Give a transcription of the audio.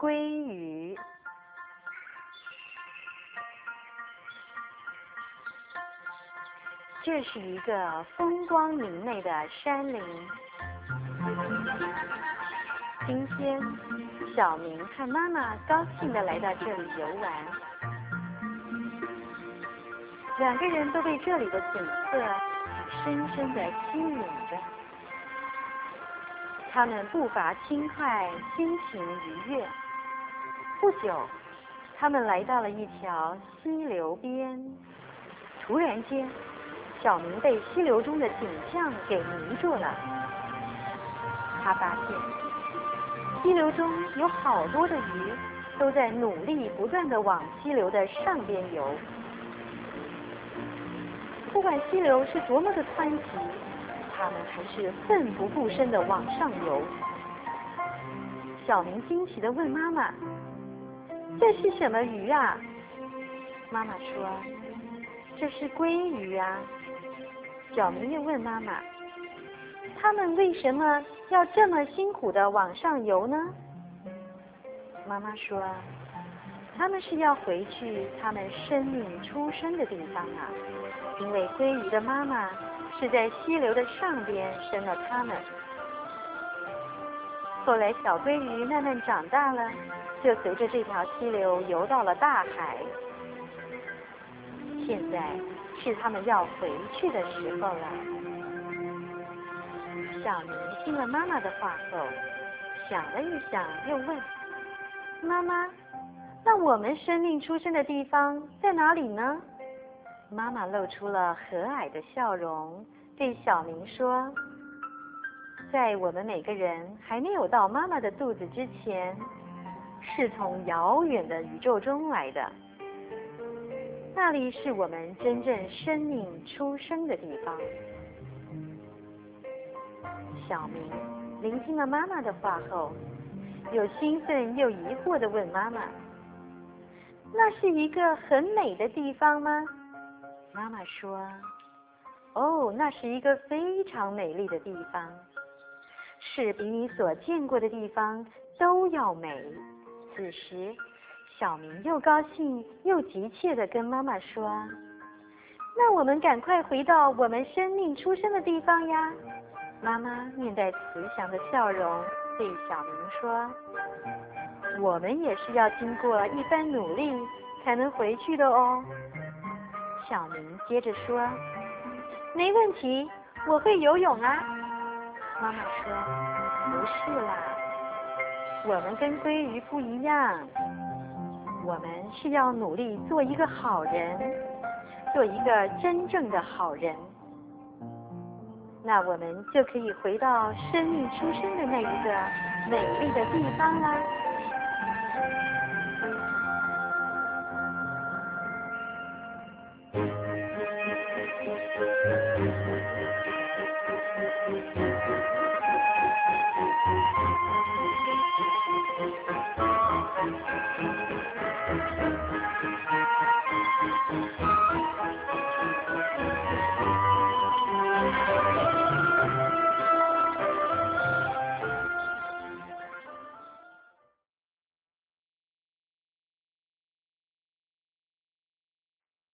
鲑鱼。这是一个风光明媚的山林。今天，小明和妈妈高兴地来到这里游玩，两个人都被这里的景色深深地吸引着。他们步伐轻快，心情愉悦。不久，他们来到了一条溪流边。突然间，小明被溪流中的景象给迷住了。他发现溪流中有好多的鱼都在努力不断地往溪流的上边游。不管溪流是多么的湍急，他们还是奋不顾身地往上游。小明惊奇地问妈妈：“这是什么鱼啊？”妈妈说：“这是鲑鱼啊。”小明又问妈妈：“他们为什么要这么辛苦地往上游呢？”妈妈说：“他们是要回去他们生命出生的地方啊，因为鲑鱼的妈妈是在溪流的上边生了它们。后来小鲑鱼慢慢长大了，就随着这条溪流游到了大海。现在是他们要回去的时候了。”小明听了妈妈的话后，想了一想，又问：“妈妈，那我们生命出生的地方在哪里呢？”妈妈露出了和蔼的笑容，对小明说：“在我们每个人还没有到妈妈的肚子之前，是从遥远的宇宙中来的。那里是我们真正生命出生的地方。”小明聆听了妈妈的话后，又兴奋又疑惑地问妈妈：“那是一个很美的地方吗？”妈妈说：“哦，那是一个非常美丽的地方，是比你所见过的地方都要美。”此时，小明又高兴又急切地跟妈妈说：“那我们赶快回到我们生命出生的地方呀！”妈妈面带慈祥的笑容对小明说：“我们也是要经过一番努力才能回去的哦。”小明接着说：“没问题，我会游泳啊。”妈妈说：“不是啦，我们跟鲑鱼不一样，我们是要努力做一个好人，做一个真正的好人。那我们就可以回到生命出生的那一个美丽的地方啦。”